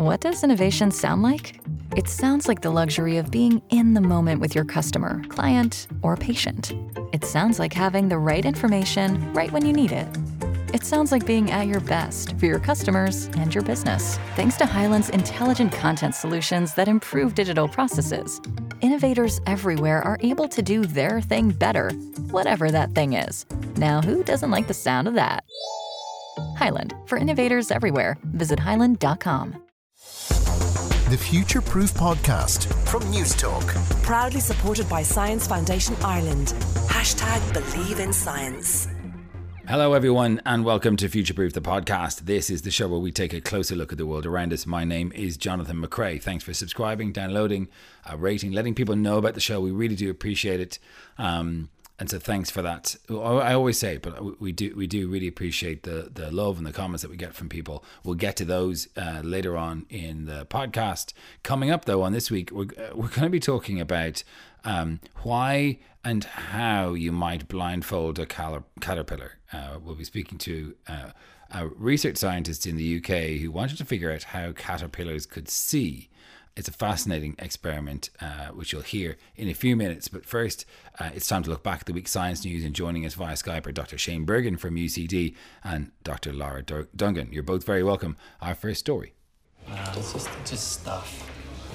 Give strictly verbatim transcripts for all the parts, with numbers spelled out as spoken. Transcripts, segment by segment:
What does innovation sound like? It sounds like the luxury of being in the moment with your customer, client, or patient. It sounds like having the right information right when you need it. It sounds like being at your best for your customers and your business. Thanks to Hyland's intelligent content solutions that improve digital processes, innovators everywhere are able to do their thing better, whatever that thing is. Now, who doesn't like the sound of that? Hyland, for innovators everywhere. Visit hyland dot com. The Future Proof Podcast from Newstalk. Proudly supported by Science Foundation Ireland. Hashtag Believe in Science. Hello everyone and welcome to Future Proof the podcast. This is the show where we take a closer look at the world around us. My name is Jonathan McCrae. Thanks for subscribing, downloading, uh, rating, letting people know about the show. We really do appreciate it. Um, and so thanks for that. I always say it, but we do we do really appreciate the, the love and the comments that we get from people. We'll get to those uh, later on in the podcast. Coming up though on this week, we're, we're going to be talking about um, why and how you might blindfold a cal- caterpillar. Uh, we'll be speaking to uh, a research scientist in the U K who wanted to figure out how caterpillars could see. It's a fascinating experiment, uh, which you'll hear in a few minutes. But first, uh, it's time to look back at the week's science news, and joining us via Skype are Doctor Shane Bergen from U C D and Doctor Laura Dur- Dungan. You're both very welcome. Our first story. Uh, it's just, just stuff.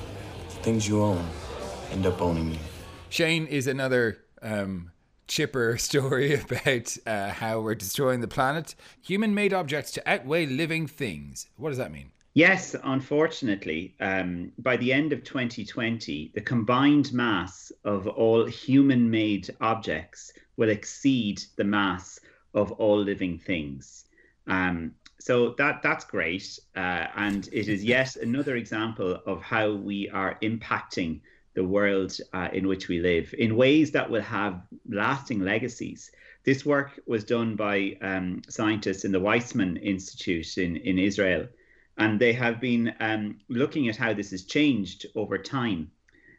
Things you own end up owning you. Shane is another um, chipper story about uh, how we're destroying the planet. Human-made objects to outweigh living things. What does that mean? Yes, unfortunately, um, by the end of twenty twenty, the combined mass of all human-made objects will exceed the mass of all living things. Um, so that that's great. Uh, and it is yet another example of how we are impacting the world uh, in which we live in ways that will have lasting legacies. This work was done by um, scientists in the Weizmann Institute in, in Israel, and they have been um, looking at how this has changed over time.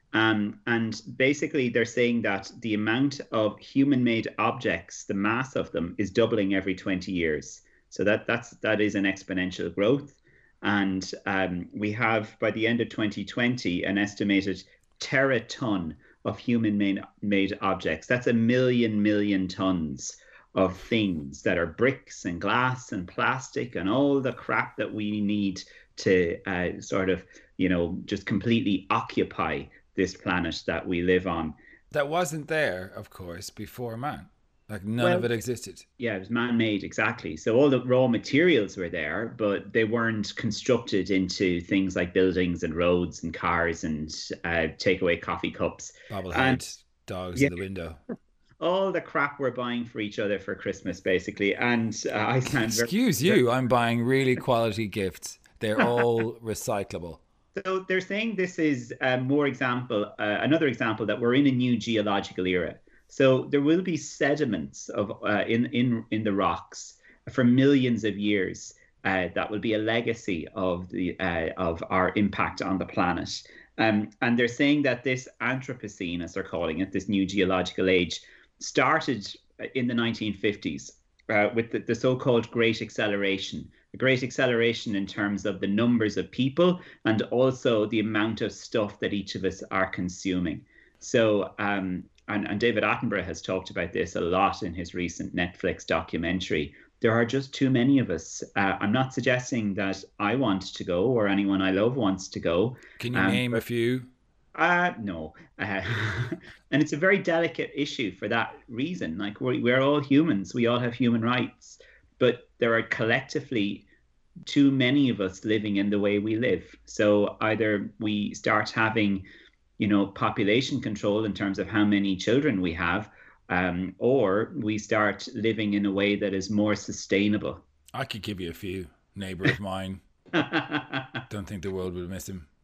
Um, and basically, they're saying that the amount of human-made objects, the mass of them, is doubling every twenty years. So that that's that is an exponential growth. And um, we have, by the end of twenty twenty, an estimated teraton of human-made made objects. That's a million million tons of things that are bricks and glass and plastic and all the crap that we need to uh, sort of, you know, just completely occupy this planet that we live on. That wasn't there, of course, before man. Like none well, of it existed. Yeah, it was man-made, exactly. So all the raw materials were there, but they weren't constructed into things like buildings and roads and cars and uh, takeaway coffee cups. Bobblehead dogs yeah. in the window. All the crap we're buying for each other for Christmas, basically. And uh, I sound Excuse very- you, I'm buying really quality gifts. They're all recyclable. So they're saying this is uh, more example, uh, another example that we're in a new geological era. So there will be sediments of uh, in in in the rocks for millions of years. Uh, that will be a legacy of the uh, of our impact on the planet. Um, and they're saying that this Anthropocene, as they're calling it, this new geological age, started in the nineteen fifties uh, with the, the so-called Great Acceleration. The Great Acceleration in terms of the numbers of people and also the amount of stuff that each of us are consuming. So, um, and, and David Attenborough has talked about this a lot in his recent Netflix documentary. There are just too many of us. Uh, I'm not suggesting that I want to go or anyone I love wants to go. Can you um, name a few? Uh, no. Uh, and it's a very delicate issue for that reason. Like we're, we're all humans. We all have human rights. But there are collectively too many of us living in the way we live. So either we start having, you know, population control in terms of how many children we have, um, or we start living in a way that is more sustainable. I could give you a few. Neighbour of mine. Don't think the world would miss him.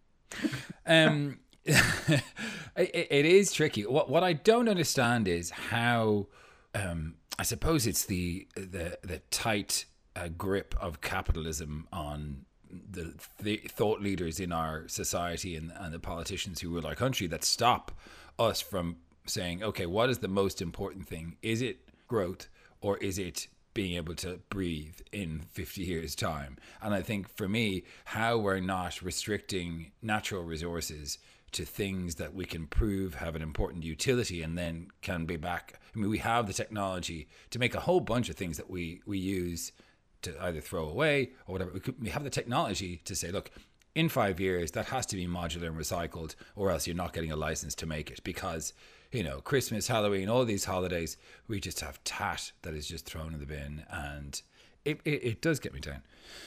Um, it, it is tricky. What what I don't understand is how. Um, I suppose it's the the the tight uh, grip of capitalism on the, the thought leaders in our society and, and the politicians who rule our country that stop us from saying, okay, what is the most important thing? Is it growth or is it being able to breathe in fifty years' time. And I think for me, how we're not restricting natural resources to things that we can prove have an important utility and then can be back. I mean, we have the technology to make a whole bunch of things that we, we use to either throw away or whatever. We, could, we have the technology to say, look, in five years, that has to be modular and recycled, or else you're not getting a license to make it, because, you know, Christmas, Halloween, all these holidays, we just have tat that is just thrown in the bin, and it, it, it does get me down.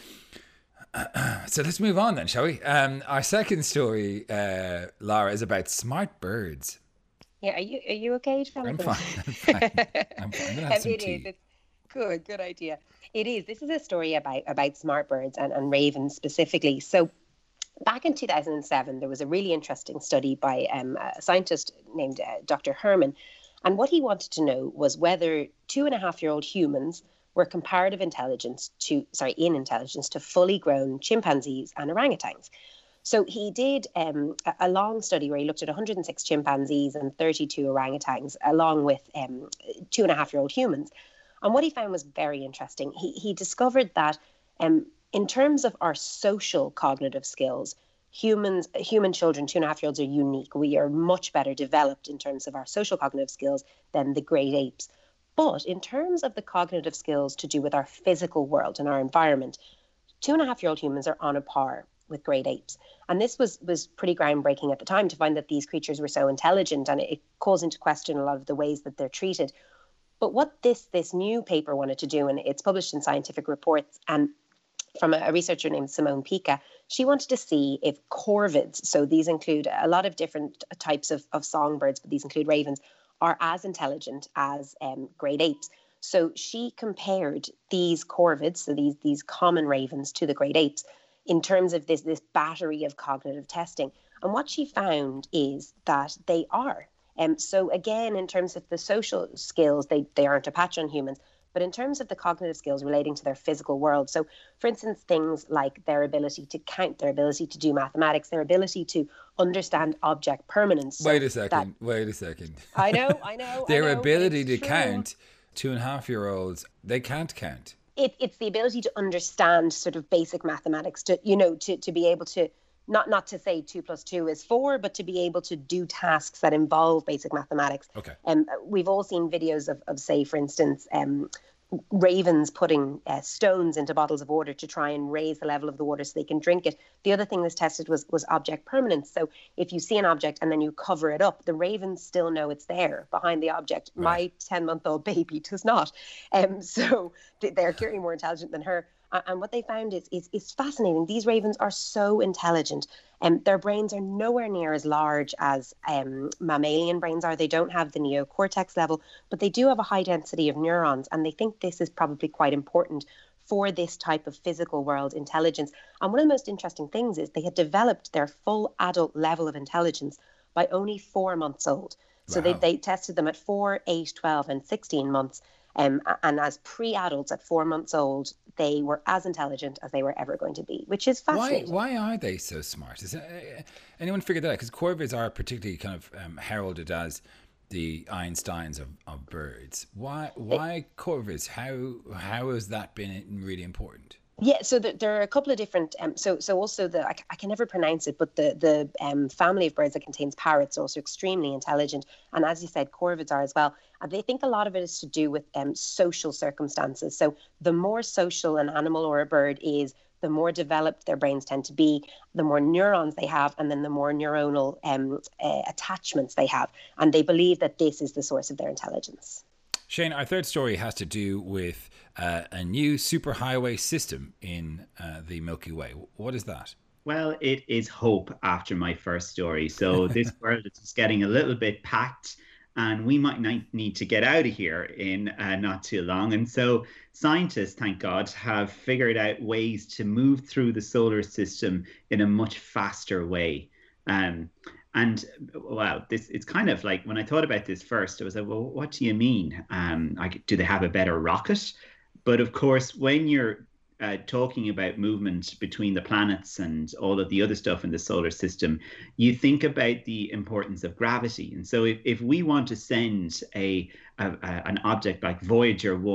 So let's move on then, shall we? Um, our second story, uh, Lara, is about smart birds. Yeah, are you are you okay, Jonathan? I'm fine. I'm fine. I'm fine. I'm gonna have some it tea. is. It's good, good idea. It is. This is a story about about smart birds and, and ravens specifically. So back in two thousand seven, there was a really interesting study by um, a scientist named uh, Doctor Herman. And what he wanted to know was whether two and a half year old humans were comparative intelligence to, sorry, in intelligence to fully grown chimpanzees and orangutans. So he did um, a, a long study where he looked at one hundred six chimpanzees and thirty-two orangutans, along with um, two and a half year old humans. And what he found was very interesting. He, he discovered that um, in terms of our social cognitive skills, humans, human children, two and a half year olds are unique. We are much better developed in terms of our social cognitive skills than the great apes. But in terms of the cognitive skills to do with our physical world and our environment, two and a half year old humans are on a par with great apes. And this was, was pretty groundbreaking at the time, to find that these creatures were so intelligent, and it, it calls into question a lot of the ways that they're treated. But what this this new paper wanted to do, and it's published in Scientific Reports, and from a, a researcher named Simone Pica, she wanted to see if corvids, so these include a lot of different types of, of songbirds, but these include ravens, are as intelligent as um, great apes. So she compared these corvids, so these these common ravens, to the great apes in terms of this this battery of cognitive testing. And what she found is that they are. Um, so again, in terms of the social skills, they, they aren't a patch on humans. But in terms of the cognitive skills relating to their physical world, so for instance, things like their ability to count, their ability to do mathematics, their ability to understand object permanence. Wait a second, that, wait a second. I know, I know. Their I know, ability to true. count, two and a half year olds, they can't count. It, it's the ability to understand sort of basic mathematics, to, you know, to, to be able to, not, not to say two plus two is four, but to be able to do tasks that involve basic mathematics. Okay. Um, we've all seen videos of, of say, for instance, um, ravens putting uh, stones into bottles of water to try and raise the level of the water so they can drink it. The other thing that's tested was was object permanence. So if you see an object and then you cover it up, the ravens still know it's there behind the object. Right. My ten-month-old baby does not. Um, so they're clearly more intelligent than her. Uh, and what they found is, is is fascinating. These ravens are so intelligent, and um, their brains are nowhere near as large as um, mammalian brains are. They don't have the neocortex level, but they do have a high density of neurons, and they think this is probably quite important for this type of physical world intelligence. And one of the most interesting things is they had developed their full adult level of intelligence by only four months old. So wow. they, they tested them at four, eight, twelve, and sixteen months. Um, and as pre-adults at four months old, they were as intelligent as they were ever going to be, which is fascinating. Why, why are they so smart? Is it, uh, anyone figured that out? Because corvids are particularly kind of um, heralded as the Einsteins of, of birds. Why why it, corvids? How how has that been really important? Yeah, so there, there are a couple of different. Um, so so also the I, I can never pronounce it, but the the um, family of birds that contains parrots are also extremely intelligent, and as you said, corvids are as well. And they think a lot of it is to do with um, social circumstances. So the more social an animal or a bird is, the more developed their brains tend to be, the more neurons they have, and then the more neuronal um, uh, attachments they have. And they believe that this is the source of their intelligence. Shane, our third story has to do with uh, a new superhighway system in uh, the Milky Way. What is that? Well, it is hope after my first story. So this world is just getting a little bit packed, and we might need to get out of here in uh, not too long. And so scientists, thank God, have figured out ways to move through the solar system in a much faster way. Um, and wow, this it's kind of like when I thought about this first, I was like, well, what do you mean? Um, like, do they have a better rocket? But of course, when you're uh, talking about movement between the planets and all of the other stuff in the solar system, you think about the importance of gravity. And so if, if we want to send a, a, a an object like Voyager one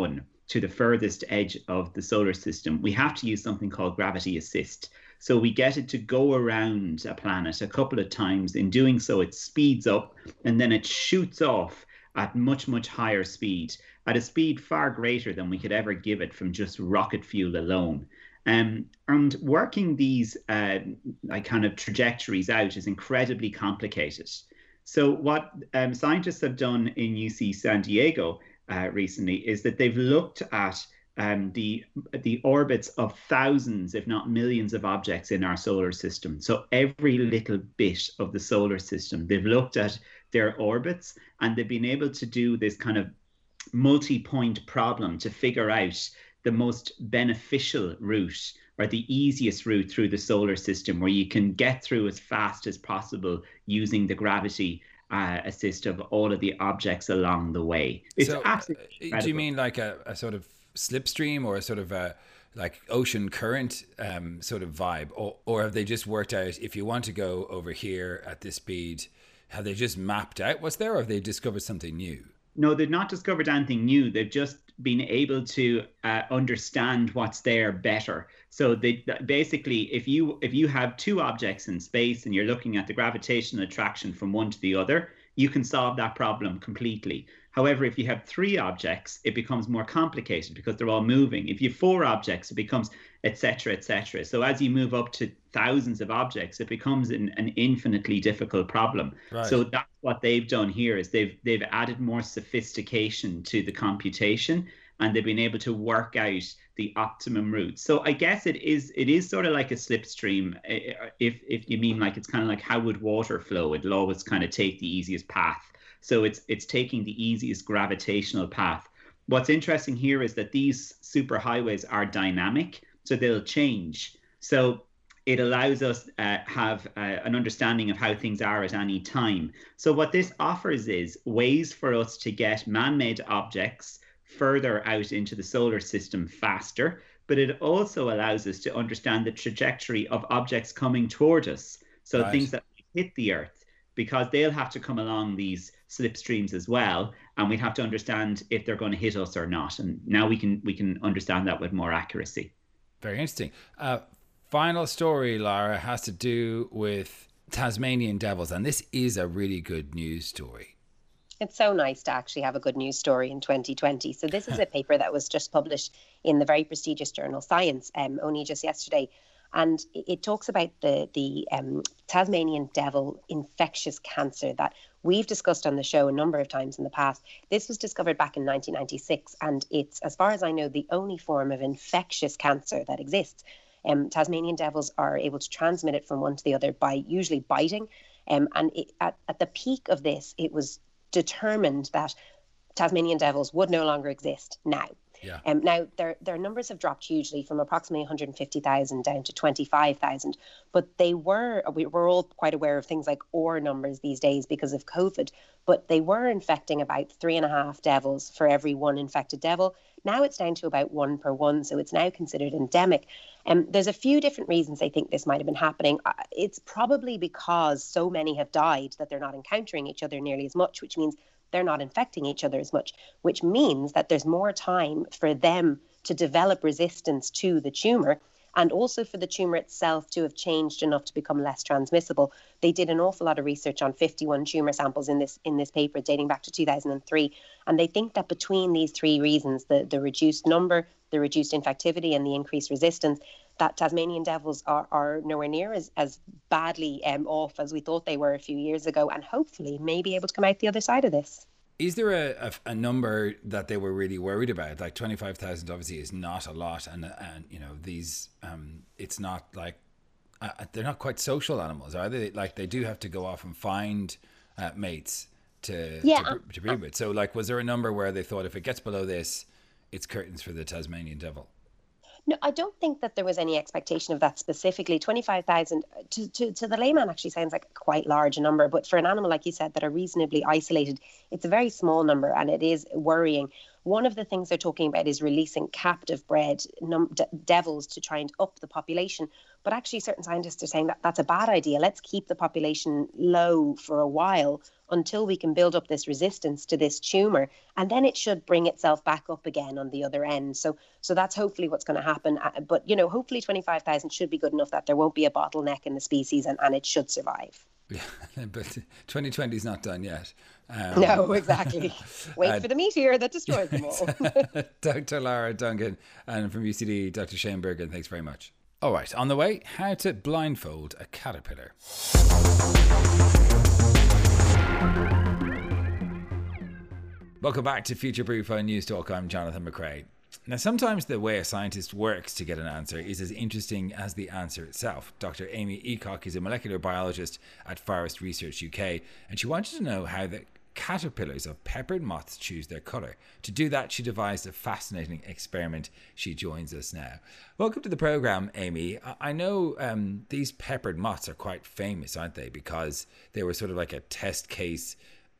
to the furthest edge of the solar system, we have to use something called gravity assist. So we get it to go around a planet a couple of times. In doing so, it speeds up and then it shoots off at much, much higher speed, at a speed far greater than we could ever give it from just rocket fuel alone. Um, and working these uh, like kind of trajectories out is incredibly complicated. So what um, scientists have done in U C San Diego uh, recently is that they've looked at um, the the orbits of thousands, if not millions, of objects in our solar system. So every little bit of the solar system, they've looked at their orbits, and they've been able to do this kind of multi-point problem to figure out the most beneficial route or the easiest route through the solar system, where you can get through as fast as possible using the gravity uh, assist of all of the objects along the way. It's so, absolutely incredible. Do you mean like a, a sort of slipstream or a sort of a like ocean current um, sort of vibe, or, or have they just worked out if you want to go over here at this speed, have they just mapped out what's there, or have they discovered something new? No, they've not discovered anything new. They've just been able to uh, understand what's there better. So they basically, if you if you have two objects in space and you're looking at the gravitational attraction from one to the other, you can solve that problem completely. However, if you have three objects, it becomes more complicated because they're all moving. If you have four objects, it becomes et cetera, et cetera. So as you move up to thousands of objects, it becomes an, an infinitely difficult problem. Right. So that's what they've done here is they've they've added more sophistication to the computation, and they've been able to work out the optimum route. So I guess it is it is sort of like a slipstream. If if you mean like it's kind of like how would water flow? It'll always kind of take the easiest path. So it's it's taking the easiest gravitational path. What's interesting here is that these superhighways are dynamic, so they'll change. So it allows us uh, have uh, an understanding of how things are at any time. So what this offers is ways for us to get man-made objects further out into the solar system faster, but it also allows us to understand the trajectory of objects coming toward us. So right. things that hit the Earth, because they'll have to come along these slipstreams as well, and we have to understand if they're going to hit us or not. And now we can we can understand that with more accuracy. Very interesting. Uh, final story, Lara, has to do with Tasmanian devils, and this is a really good news story. It's so nice to actually have a good news story in twenty twenty. So this is a paper that was just published in the very prestigious journal Science, um, only just yesterday. And it talks about the, the um, Tasmanian devil infectious cancer that we've discussed on the show a number of times in the past. This was discovered back in nineteen ninety-six, and it's, as far as I know, the only form of infectious cancer that exists. Um, Tasmanian devils are able to transmit it from one to the other by usually biting. Um, and it, at, at the peak of this, it was determined that Tasmanian devils would no longer exist now. Yeah. Um, now, their their numbers have dropped hugely from approximately one hundred fifty thousand down to twenty-five thousand. But they were, we, we're all quite aware of things like R numbers these days because of COVID, but they were infecting about three and a half devils for every one infected devil. Now it's down to about one per one, so it's now considered endemic. Um, there's a few different reasons I think this might have been happening. Uh, it's probably because so many have died that they're not encountering each other nearly as much, which means they're not infecting each other as much, which means that there's more time for them to develop resistance to the tumour, and also for the tumour itself to have changed enough to become less transmissible. They did an awful lot of research on fifty-one tumour samples in this in this paper dating back to two thousand three, and they think that between these three reasons, the, the reduced number, the reduced infectivity and the increased resistance, that Tasmanian devils are, are nowhere near as, as badly um, off as we thought they were a few years ago, and hopefully may be able to come out the other side of this. Is there a, a, a number that they were really worried about? Like twenty-five thousand obviously is not a lot, and and you know these um it's not like uh, they're not quite social animals, are they? Like they do have to go off and find uh, mates to yeah, to, to breed with. So like, was there a number where they thought if it gets below this, it's curtains for the Tasmanian devil? No, I don't think that there was any expectation of that specifically. twenty-five thousand to, to, to the layman actually sounds like quite large a number, but for an animal, like you said, that are reasonably isolated, it's a very small number and it is worrying. one of the things they're talking about is releasing captive bred num- de- devils to try and up the population. But actually, certain scientists are saying that that's a bad idea. Let's keep the population low for a while until we can build up this resistance to this tumour, and then it should bring itself back up again on the other end. So, so that's hopefully what's going to happen. But you know, hopefully twenty-five thousand should be good enough that there won't be a bottleneck in the species, and, and it should survive. Yeah, but twenty twenty is not done yet. Um, no, exactly. Wait uh, for the meteor that destroys them all. Doctor Lara Duncan, and from U C D, Doctor Shane Bergen, thanks very much. All right, on the way, how to blindfold a caterpillar. Welcome back to Future Proof on News Talk. I'm Jonathan McCrae. Now, sometimes the way a scientist works to get an answer is as interesting as the answer itself. Doctor Amy Eacock is a molecular biologist at Forest Research U K, and she wanted to know how the caterpillars of peppered moths choose their colour. To do that, she devised a fascinating experiment. She joins us now. Welcome to the programme, Amy. I know um, these peppered moths are quite famous, aren't they? Because they were sort of like a test case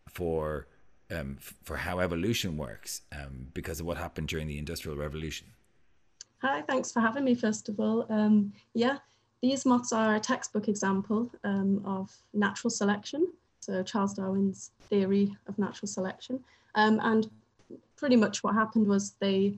for um, for how evolution works um, because of what happened during the Industrial Revolution. Hi, thanks for having me, first of all. Um, yeah, these moths are a textbook example um, of natural selection. So Charles Darwin's theory of natural selection. Um, and pretty much what happened was they,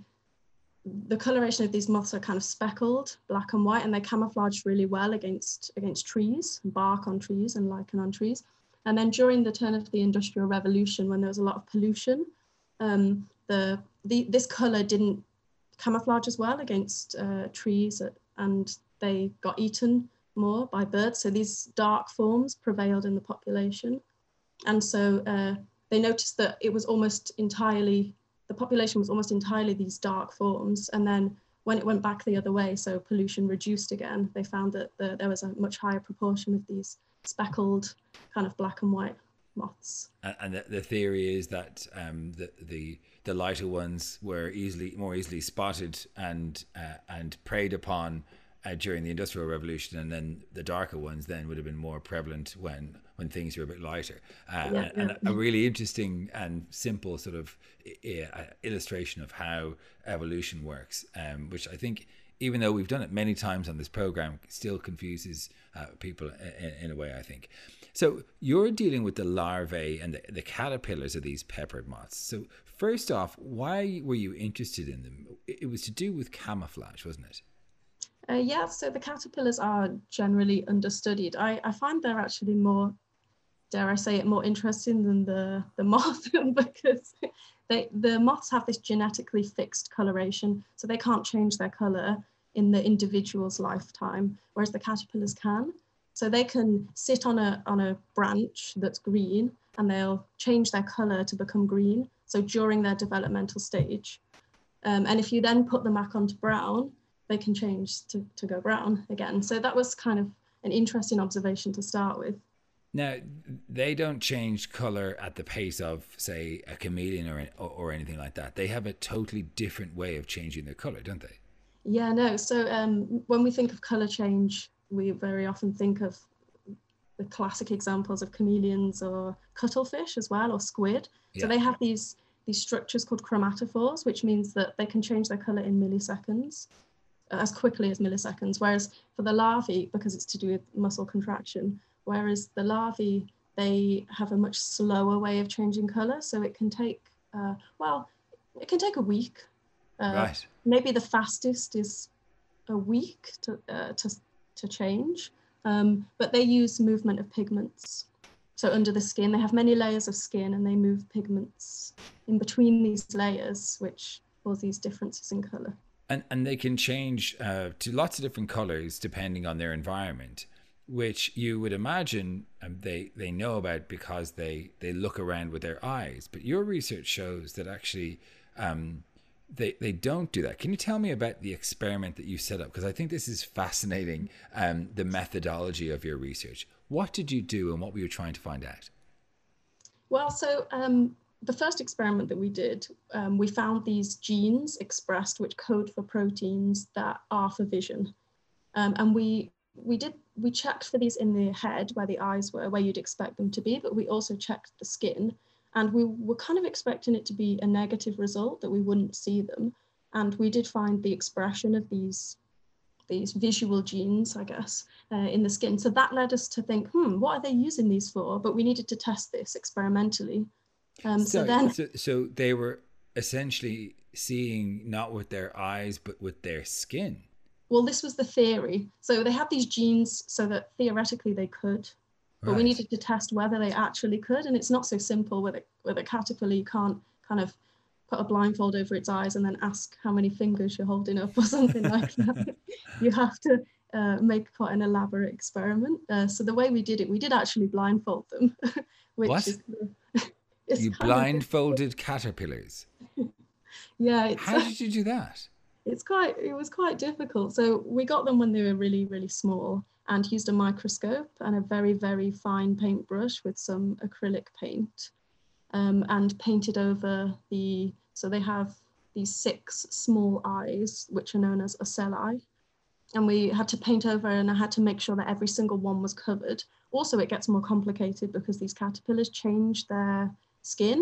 the coloration of these moths are kind of speckled, black and white, and they camouflage really well against, against trees, bark on trees and lichen on trees. And then during the turn of the Industrial Revolution, when there was a lot of pollution, um, the, the this color didn't camouflage as well against uh, trees, and they got eaten more by birds. So these dark forms prevailed in the population. And so uh, they noticed that it was almost entirely, the population was almost entirely these dark forms. And then when it went back the other way, so pollution reduced again, they found that the, there was a much higher proportion of these speckled kind of black and white moths. And the, the theory is that um, the, the the lighter ones were easily more easily spotted and uh, and preyed upon Uh, during the Industrial Revolution, and then the darker ones then would have been more prevalent when when things were a bit lighter. Uh, yeah, and, yeah. and a really interesting and simple sort of uh, illustration of how evolution works, um, which I think, even though we've done it many times on this program, still confuses uh, people in, in a way, I think. So you're dealing with the larvae and the, the caterpillars of these peppered moths. So first off, why were you interested in them? It was to do with camouflage, wasn't it? Uh, yeah, so the caterpillars are generally understudied. I, I find they're actually more, dare I say it, more interesting than the, the moth because they, the moths have this genetically fixed coloration, so they can't change their colour in the individual's lifetime, whereas the caterpillars can. So they can sit on a, on a branch that's green and they'll change their colour to become green, so during their developmental stage. Um, and if you then put them back onto brown, they can change to, to go brown again. So that was kind of an interesting observation to start with. Now, they don't change colour at the pace of, say, a chameleon or, or anything like that. They have a totally different way of changing their colour, don't they? Yeah, no. So um, when we think of colour change, we very often think of the classic examples of chameleons or cuttlefish as well, or squid. Yeah. So they have these, these structures called chromatophores, which means that they can change their colour in milliseconds. As quickly as milliseconds, whereas for the larvae, because it's to do with muscle contraction, whereas the larvae, they have a much slower way of changing colour, so it can take, uh, well, it can take a week. Uh, right. Maybe the fastest is a week to uh, to, to change, um, but they use movement of pigments. So under the skin, they have many layers of skin and they move pigments in between these layers, which cause these differences in colour. And and they can change uh, to lots of different colours depending on their environment, which you would imagine um, they they know about because they, they look around with their eyes. But your research shows that actually um, they they don't do that. Can you tell me about the experiment that you set up? Because I think this is fascinating, um, the methodology of your research. What did you do and what were you trying to find out? Well, so... Um... The first experiment that we did, um, we found these genes expressed which code for proteins that are for vision. Um, and we we did we checked for these in the head where the eyes were, where you'd expect them to be, but we also checked the skin. And we were kind of expecting it to be a negative result, that we wouldn't see them. And we did find the expression of these, these visual genes, I guess, uh, in the skin. So that led us to think, hmm, what are they using these for? But we needed to test this experimentally. Um, so, so then... So, so they were essentially seeing not with their eyes, but with their skin. Well, this was the theory. So they had these genes so that theoretically they could. But Right. we needed to test whether they actually could, and it's not so simple with a, with a caterpillar. You can't kind of put a blindfold over its eyes and then ask how many fingers you're holding up or something like that. You have to uh, make quite an elaborate experiment. Uh, so the way we did it, we did actually blindfold them. Which What? Is, it's You kind of- blindfolded caterpillars. Yeah. It's, How did you do that? It's quite, it was quite difficult. So we got them when they were really, really small, and used a microscope and a very, very fine paintbrush with some acrylic paint, um, and painted over the, so they have these six small eyes, which are known as ocelli. And we had to paint over, and I had to make sure that every single one was covered. Also, it gets more complicated because these caterpillars change their skin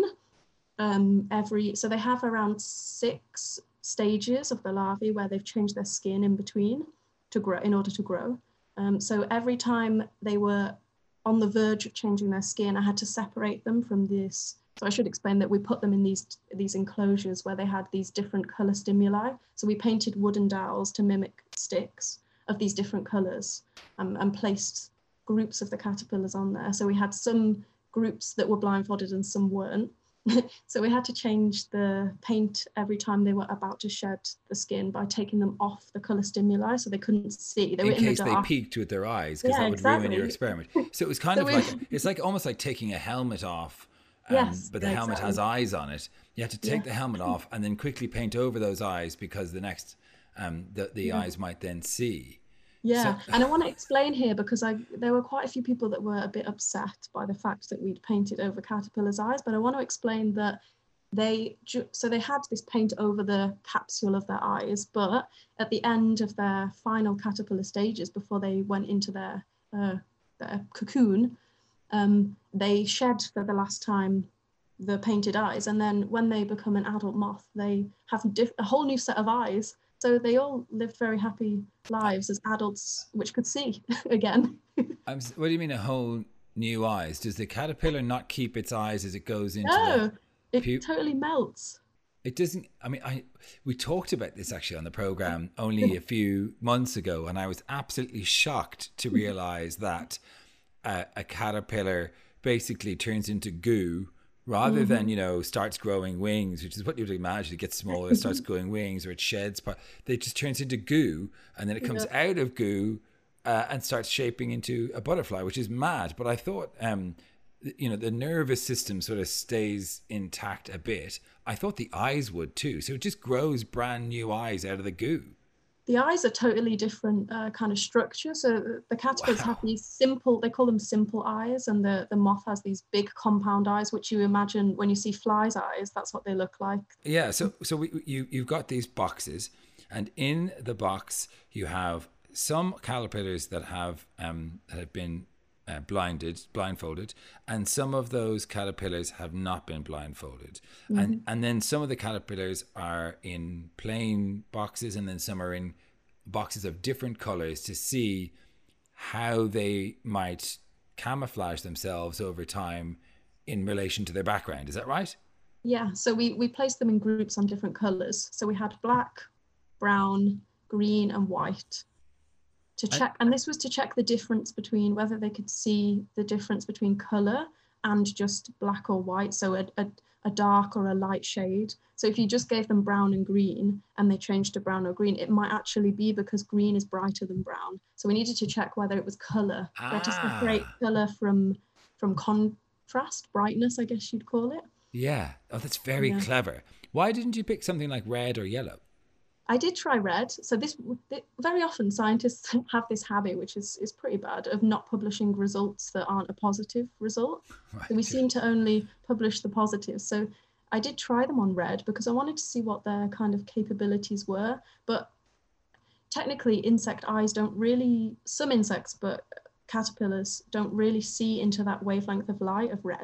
um, every, so they have around six stages of the larvae where they've changed their skin in between to grow, in order to grow. Um, so every time they were on the verge of changing their skin, I had to separate them from this. So I should explain that we put them in these, these enclosures where they had these different color stimuli. So we painted wooden dowels to mimic sticks of these different colors, um, and placed groups of the caterpillars on there. So we had some groups that were blindfolded and some weren't. So we had to change the paint every time they were about to shed the skin by taking them off the color stimuli, so they couldn't see. They in were in case the they dark. peeked with their eyes, because Yeah, that would ruin your exactly. experiment. So it was kind So of we- like, it's like almost like taking a helmet off, um, Yes, but the yeah, helmet has exactly. eyes on it. You had to take Yeah. the helmet off and then quickly paint over those eyes, because the next, um, the, the Yeah. eyes might then see. Yeah, So- and I want to explain here because I there were quite a few people that were a bit upset by the fact that we'd painted over caterpillars' eyes, but I want to explain that they, ju- so they had this paint over the capsule of their eyes, but at the end of their final caterpillar stages, before they went into their, uh, their cocoon, um, they shed for the last time the painted eyes, and then when they become an adult moth, they have diff- a whole new set of eyes. So they all lived very happy lives as adults, which could see again. I'm, s- what do you mean a whole new eyes? Does the caterpillar not keep its eyes as it goes into No, the... it pu- totally melts. It doesn't, I mean, I we talked about this actually on the program only a few months ago, and I was absolutely shocked to realize that uh, a caterpillar basically turns into goo rather Mm-hmm. than, you know, starts growing wings, which is what you'd imagine. It gets smaller, it starts growing wings, or it sheds part. It just turns into goo, and then it comes out of goo uh, and starts shaping into a butterfly, which is mad. But I thought, um, you know, the nervous system sort of stays intact a bit. I thought the eyes would too. So it just grows brand new eyes out of the goo. The eyes are totally different uh, kind of structure. So the caterpillars Wow. have these simple, they call them simple eyes, and the, the moth has these big compound eyes, which you imagine when you see flies' eyes, that's what they look like. Yeah. So so we, you you've got these boxes, and in the box you have some caterpillars that have um that have been uh, blinded, blindfolded, and some of those caterpillars have not been blindfolded, Mm-hmm. and and then some of the caterpillars are in plain boxes, and then some are in boxes of different colors to see how they might camouflage themselves over time in relation to their background. Is that right? Yeah, so we, we placed them in groups on different colours. So we had black, brown, green and white to check. And this was to check the difference between whether they could see the difference between colour and just black or white. So a, a, a dark or a light shade. So if you just gave them brown and green and they changed to brown or green, it might actually be because green is brighter than brown. So we needed to check whether it was colour. We had to separate Ah. colour from, from contrast, brightness, I guess you'd call it. Yeah. Oh, that's very Yeah. clever. Why didn't you pick something like red or yellow? I did try red. So this very often scientists have this habit, which is, is pretty bad, of not publishing results that aren't a positive result. Right. So we seem to only publish the positives. So I did try them on red because I wanted to see what their kind of capabilities were. But technically insect eyes don't really, some insects, but caterpillars don't really see into that wavelength of light of red.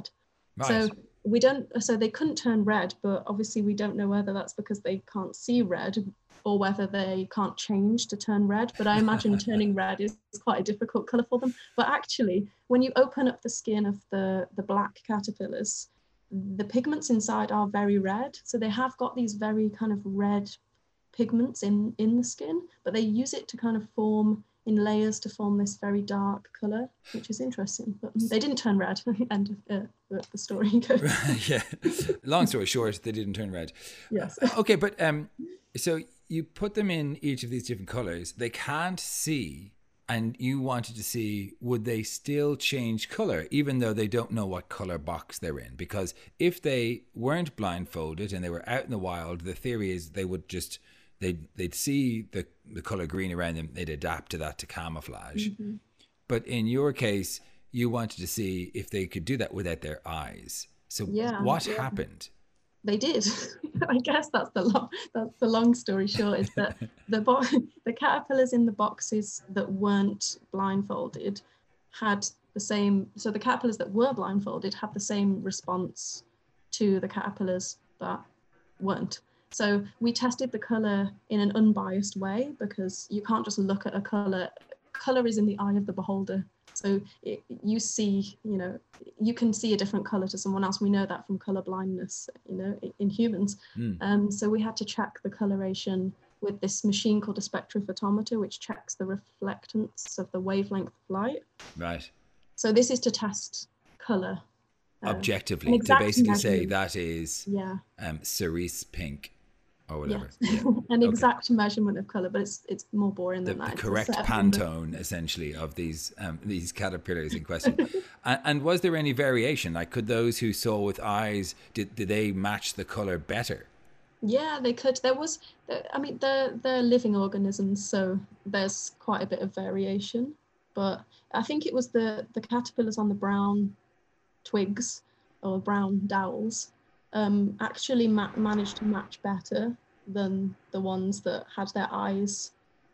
Right. So we don't, so they couldn't turn red, but obviously we don't know whether that's because they can't see red or whether they can't change to turn red. But I imagine turning red is quite a difficult colour for them. But actually, when you open up the skin of the, the black caterpillars, the pigments inside are very red. So they have got these very kind of red pigments in, in the skin, but they use it to kind of form in layers to form this very dark colour, which is interesting. But they didn't turn red. End of uh, the story goes. Yeah. Long story short, they didn't turn red. Yes. Okay, but um, so you put them in each of these different colours. They can't see, and you wanted to see, would they still change colour, even though they don't know what colour box they're in? Because if they weren't blindfolded and they were out in the wild, the theory is they would just, they'd, they'd see the, the colour green around them, they'd adapt to that to camouflage. Mm-hmm. But in your case, you wanted to see if they could do that without their eyes. So yeah, what yeah. happened? They did. I guess that's the long that's the long story short, is that the bo- the caterpillars in the boxes that weren't blindfolded had the same, so the caterpillars that were blindfolded had the same response to the caterpillars that weren't. So we tested the colour in an unbiased way, because you can't just look at a colour. Colour is in the eye of the beholder. So it, you see, you know, you can see a different colour to someone else. We know that from colour blindness, you know, in, in humans. Mm. Um, so we had to check the coloration with this machine called a spectrophotometer, which checks the reflectance of the wavelength of light. Right. So this is to test colour. Uh, Objectively, to basically say that is yeah. um, cerise pink. Or whatever. Yes. Yeah. An Okay. exact measurement of colour, but it's it's more boring The, than the that. correct Pantone, essentially, of these um, these caterpillars in question. and, and was there any variation? Like, could those who saw with eyes, did, did they match the colour better? Yeah, they could. There was, I mean, they're, they're living organisms, so there's quite a bit of variation. But I think it was the, the caterpillars on the brown twigs, or brown dowels, um, actually ma- managed to match better than the ones that had their eyes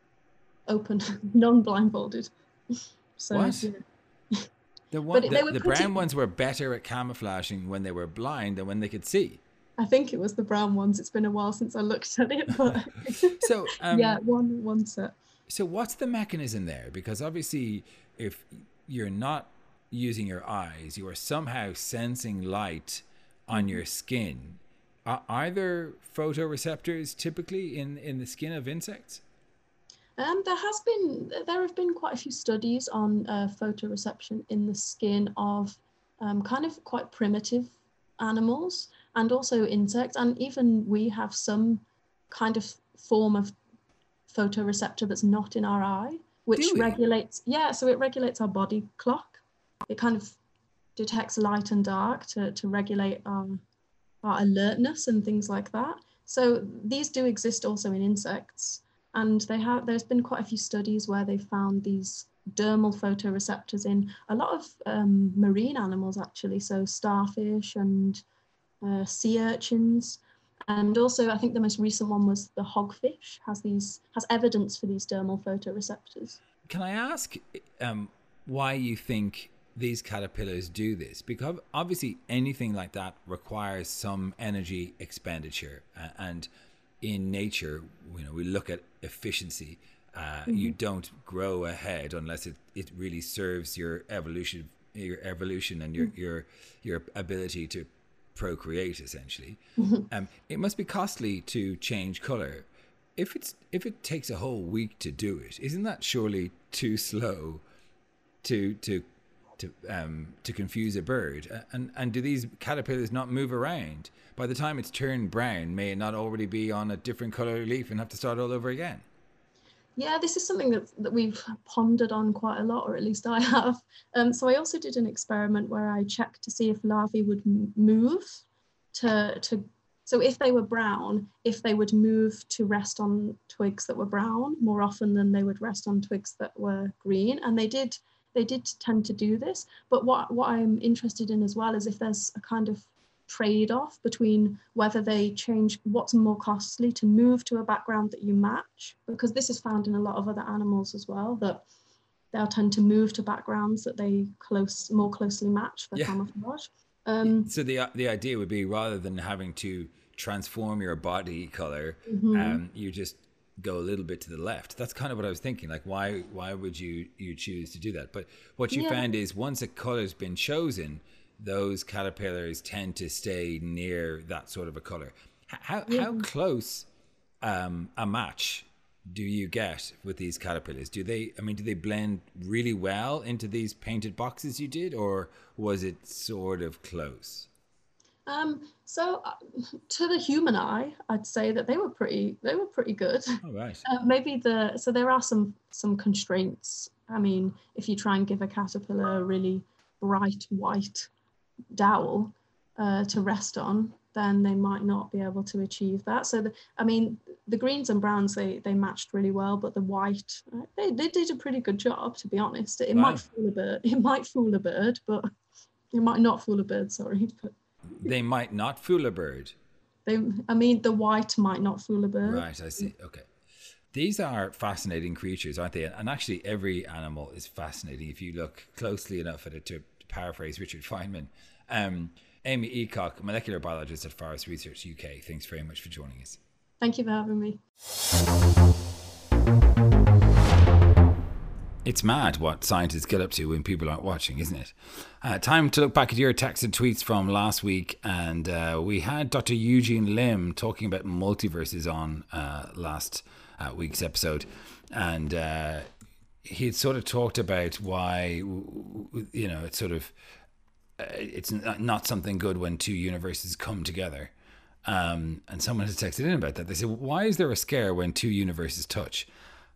open, non-blindfolded. So, what? Yeah. The, one, But the, they were the pretty- brown ones were better at camouflaging when they were blind than when they could see. I think it was the brown ones. It's been a while since I looked at it, but So um, yeah, one one set. So what's the mechanism there? Because obviously, if you're not using your eyes, you are somehow sensing light on your skin. Are, are there photoreceptors typically in, in the skin of insects? Um, there has been, there have been quite a few studies on uh, photoreception in the skin of um, kind of quite primitive animals and also insects. And even we have some kind of form of photoreceptor that's not in our eye, which regulates, yeah, so it regulates our body clock. It kind of detects light and dark to, to regulate our, our alertness and things like that. So these do exist also in insects. And they have, there's been quite a few studies where they found these dermal photoreceptors in a lot of um, marine animals, actually. So starfish and uh, sea urchins. And also, I think the most recent one was the hogfish has these has evidence for these dermal photoreceptors. Can I ask um, why you think these caterpillars do this? Because obviously anything like that requires some energy expenditure, uh, and in nature, you know, we look at efficiency. Uh, mm-hmm. You don't grow ahead unless it, it really serves your evolution, your evolution, and your mm-hmm. your your ability to procreate, essentially. Mm-hmm. Um, it must be costly to change color. If it's if it takes a whole week to do it, isn't that surely too slow to to to um to confuse a bird? And and do these caterpillars not move around? By the time it's turned brown, may it not already be on a different color leaf and have to start all over again? Yeah, this is something that, that we've pondered on quite a lot, or at least I have. Um, so I also did an experiment where I checked to see if larvae would m- move to, to, so if they were brown, if they would move to rest on twigs that were brown more often than they would rest on twigs that were green. And they did, they did tend to do this. But what, what I'm interested in as well is if there's a kind of trade-off between whether they change what's more costly to move to a background that you match, because this is found in a lot of other animals as well, that they'll tend to move to backgrounds that they close more closely match for yeah. camouflage, Um, so the the idea would be, rather than having to transform your body color, mm-hmm. um, you just go a little bit to the left. That's kind of what I was thinking. Like, why why would you you choose to do that? But what you Yeah. found is, once a color's been chosen, those caterpillars tend to stay near that sort of a color. H- How Yeah. how close um, a match do you get with these caterpillars? Do they, I mean, do they blend really well into these painted boxes you did, or was it sort of close? Um, so uh, to the human eye, I'd say that they were pretty, they were pretty good. All right. Uh, maybe the, so there are some, some constraints. I mean, if you try and give a caterpillar a really bright white dowel uh, to rest on, then they might not be able to achieve that. So, the, I mean, the greens and browns, they they matched really well, but the white, uh, they, they did a pretty good job, to be honest. It Wow. might fool a bird. It might fool a bird, but it might not fool a bird, sorry. But They might not fool a bird. they, I mean, the white might not fool a bird. Right, I see. Okay. These are fascinating creatures, aren't they? And actually, every animal is fascinating if you look closely enough at it, to paraphrase Richard Feynman. Um, Amy Eacock, molecular biologist at Forest Research U K, thanks very much for joining us. Thank you for having me. It's mad what scientists get up to when people aren't watching, isn't it? Uh, time to look back at your texts and tweets from last week. And uh, we had Doctor Eugene Lim talking about multiverses on uh, last uh, week's episode. And uh, he had sort of talked about why, you know, it's sort of, uh, it's not something good when two universes come together. Um, and someone has texted in about that. They said, why is there a scare when two universes touch?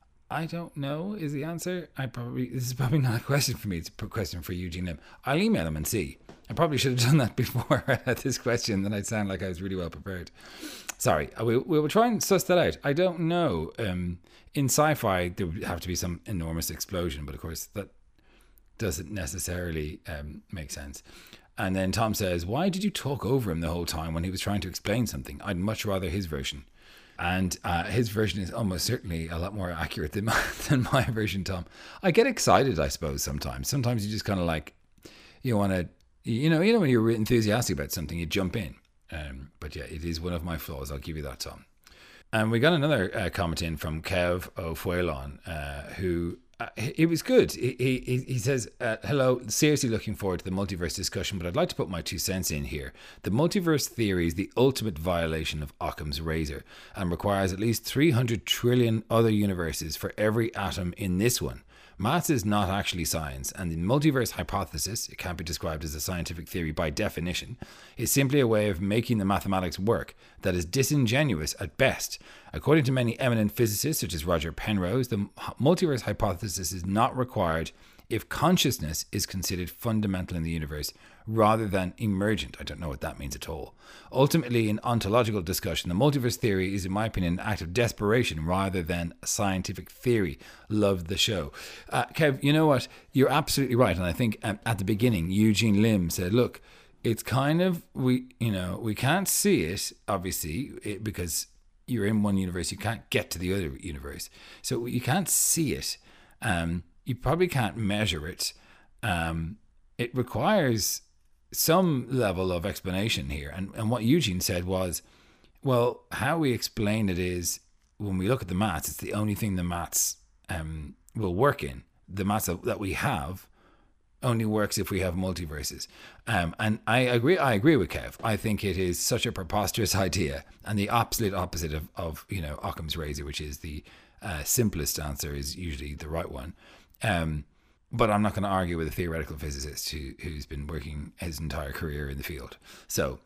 I don't know is the answer. I probably, this is probably not a question for me. It's a question for Eugene Lim. I'll email him and see. I probably should have done that before I had this question. Then I'd sound like I was really well prepared. Sorry. We, we will try and suss that out. I don't know. Um, in sci-fi, there would have to be some enormous explosion. But of course, that doesn't necessarily um, make sense. And then Tom says, why did you talk over him the whole time when he was trying to explain something? I'd much rather his version. And uh, his version is almost certainly a lot more accurate than my, than my version, Tom. I get excited, I suppose, sometimes. Sometimes you just kind of like, you want to, you know, you know when you're enthusiastic about something, you jump in. Um, but yeah, it is one of my flaws. I'll give you that, Tom. And we got another uh, comment in from Kev O'Fuelon, uh, who... Uh, it was good. He he, he says, uh, hello, seriously looking forward to the multiverse discussion, but I'd like to put my two cents in here. The multiverse theory is the ultimate violation of Occam's razor and requires at least three hundred trillion other universes for every atom in this one. Maths is not actually science, and the multiverse hypothesis, it can't be described as a scientific theory by definition, is simply a way of making the mathematics work that is disingenuous at best. According to many eminent physicists, such as Roger Penrose, the multiverse hypothesis is not required if consciousness is considered fundamental in the universe rather than emergent. I don't know what that means at all. Ultimately, in ontological discussion, the multiverse theory is, in my opinion, an act of desperation rather than a scientific theory. Love the show. Uh, Kev, you know what? You're absolutely right. And I think um, at the beginning, Eugene Lim said, look, it's kind of, we, you know, we can't see it, obviously, it, because you're in one universe, you can't get to the other universe. So you can't see it. Um, you probably can't measure it. Um, it requires some level of explanation here. And, and what Eugene said was, well, how we explain it is when we look at the maths, it's the only thing the maths um, will work in. The maths that we have only works if we have multiverses. Um, and I agree I agree with Kev. I think it is such a preposterous idea, and the absolute opposite of, of you know, Occam's razor, which is the uh, simplest answer is usually the right one. Um, but I'm not going to argue with a theoretical physicist who, who's been working his entire career in the field. So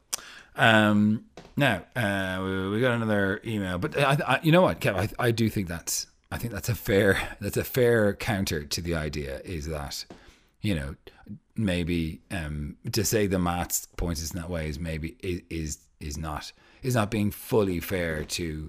um, now uh, we, we got another email, but I, I, you know what, Kev, I, I do think that's I think that's a fair that's a fair counter to the idea, is that, you know, maybe um, to say the maths points us in that way is maybe is is, is not is not being fully fair to.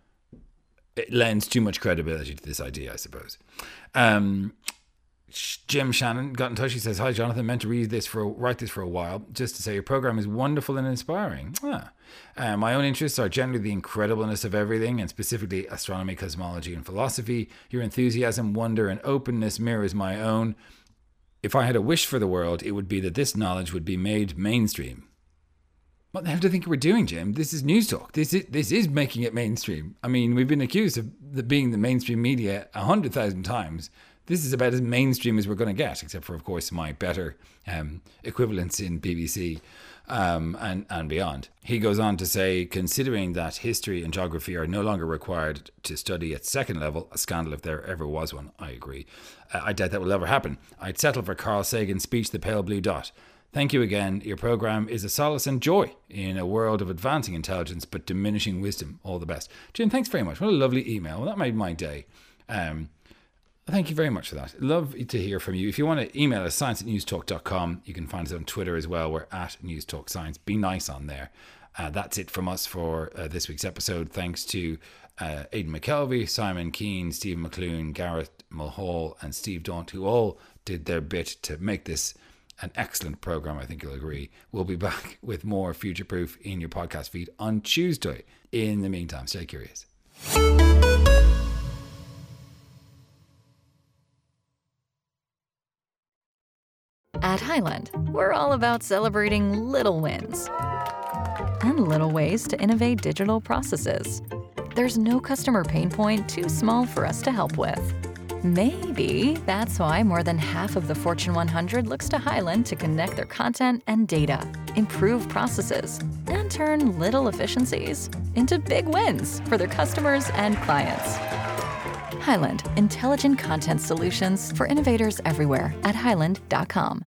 It lends too much credibility to this idea, I suppose. Um, Jim Shannon got in touch. He says, "Hi, Jonathan. Meant to read this for write this for a while, just to say your program is wonderful and inspiring. Ah. Uh, my own interests are generally the incredibleness of everything, and specifically astronomy, cosmology, and philosophy. Your enthusiasm, wonder, and openness mirrors my own." If I had a wish for the world, it would be that this knowledge would be made mainstream. What the hell do you think we're doing, Jim? This is News Talk. This is this is making it mainstream. I mean, we've been accused of the, being the mainstream media a hundred thousand times. This is about as mainstream as we're going to get, except for, of course, my better um, equivalents in B B C um, and, and beyond. He goes on to say, considering that history and geography are no longer required to study at second level, a scandal if there ever was one, I agree. Uh, I doubt that will ever happen. I'd settle for Carl Sagan's speech, The Pale Blue Dot. Thank you again. Your programme is a solace and joy in a world of advancing intelligence but diminishing wisdom. All the best. Jim, thanks very much. What a lovely email. Well, that made my day. Um, thank you very much for that. Love to hear from you. If you want to email us, science at newstalk dot com. You can find us on Twitter as well. We're at newstalkscience. Be nice on there. Uh, that's it from us for uh, this week's episode. Thanks to uh, Aidan McKelvey, Simon Keane, Stephen McClune, Gareth Mulhall and Steve Daunt, who all did their bit to make this an excellent program. I think you'll agree. We'll be back with more Future Proof in your podcast feed on Tuesday. In the meantime, stay curious. At Highland, we're all about celebrating little wins and little ways to innovate digital processes. There's no customer pain point too small for us to help with. Maybe that's why more than half of the Fortune one hundred looks to Highland to connect their content and data, improve processes, and turn little efficiencies into big wins for their customers and clients. Highland, intelligent content solutions for innovators everywhere at highland dot com.